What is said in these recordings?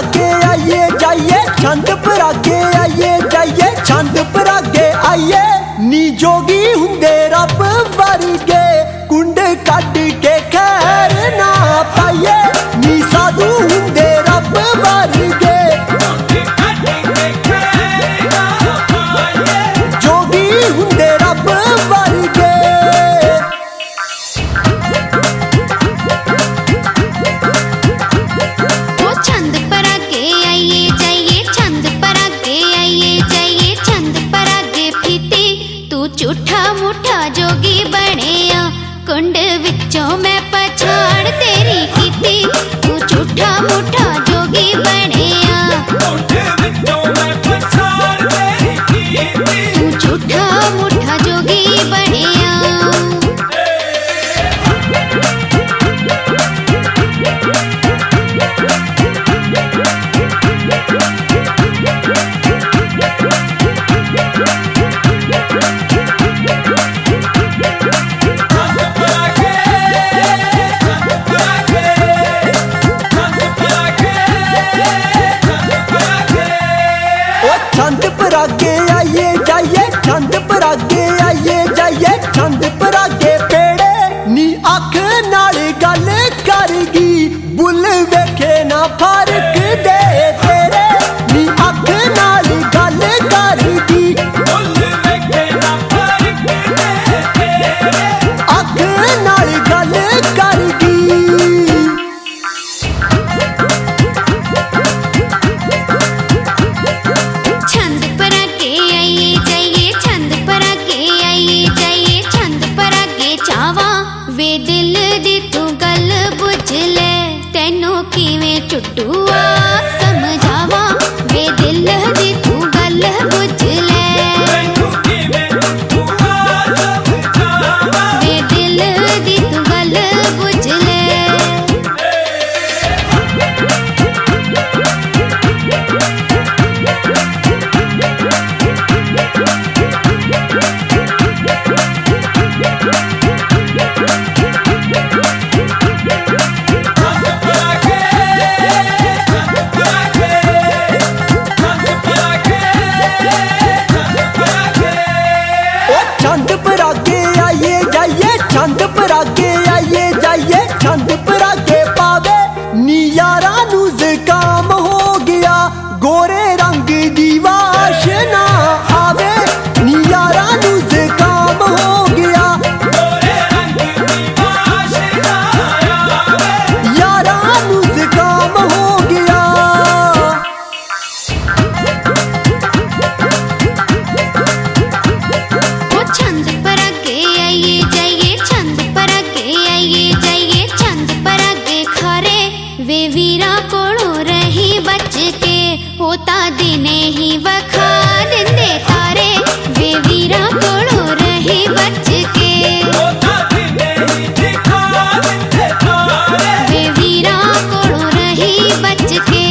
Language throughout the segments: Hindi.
परागे आइए जाइए छंद परागे आइए जाइए छंद परागे आइए नी जोगी हुंदे रब वर्गे कुंड कट के खैर ना पाइए नी साधु हुंदे रब वर्गे जोगी हुंदे रब वर्गे झूठा मूठा जोगी बनिया कुंड विचों मैं पछाड़ तेरी कीती तू झूठा मूठा जोगी बनिया कुंड विचों मैं पछाड़ तेरी कीती तू झूठा मूठा जोगी बनिया छंद परागे आइए जाइए छंद परागे आइए जाइए छंद परागे पेड़े नी अख नाल गल करगी बुल वेखे ना फर्क दे तेरे नी अख नाल गल करगी बुल वेखे ना फर्क दे तेरे अख नाल गल करगी वे दिल दी तू गल बुझ ले तेनू किवें चुटुआ समझावा वे दिल दी तू गल बुझ ले तेनू किवें चुटुआ समझावा वे दिल दी तू गल बुझ ले छंद परागे आइए जाइए छंद परागे आइए जाइए छंद परागे पावे नी यारा नू ज़ुकाम हो गया गोरे रंग दी वाशना आवे नी यारा नू ज़ुकाम हो गया गोरे रंग दी वाशना आवे यारा नू ज़ुकाम हो गया छंद परागे आइए जाइए छंद परागे आइए जाइए छंद परागे खारे वे वीरा कोलों रही बच के होता दिने ही वखा दिंदे तारे वे वीरा कोलों रही बच के होता दिने ही दिखा दिंदे तारे वे वीरा कोलों रही बच के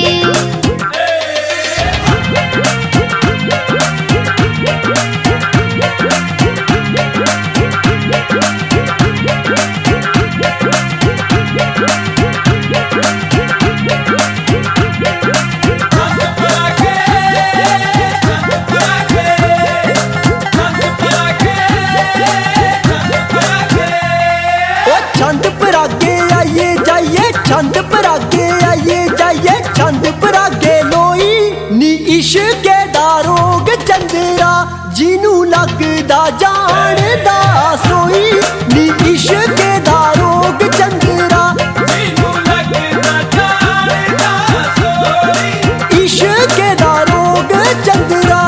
छंद परागे आइए जाइए छंद परागे आइए जाइए छंद परागे लोई नी इश्क दा रोग चंदरा जिनू लगदा जानदा सोई नी इश्क दा रोग चंदरा जिनू लगदा जानदा सोई इश्क दा रोग चंदरा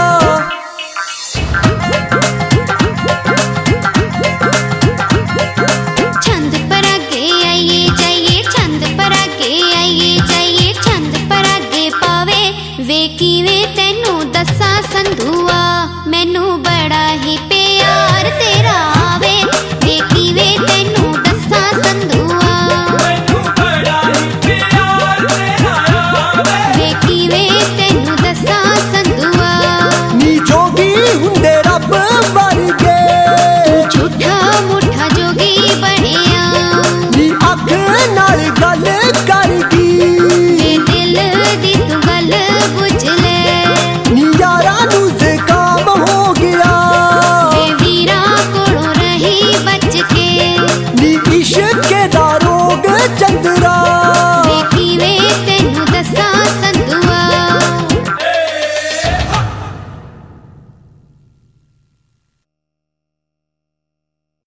छंद परागे आइए जाइए छंद परागे आइए जाइए छंद परागे पावे वे किवें तेनू दसा संधुआ मैनू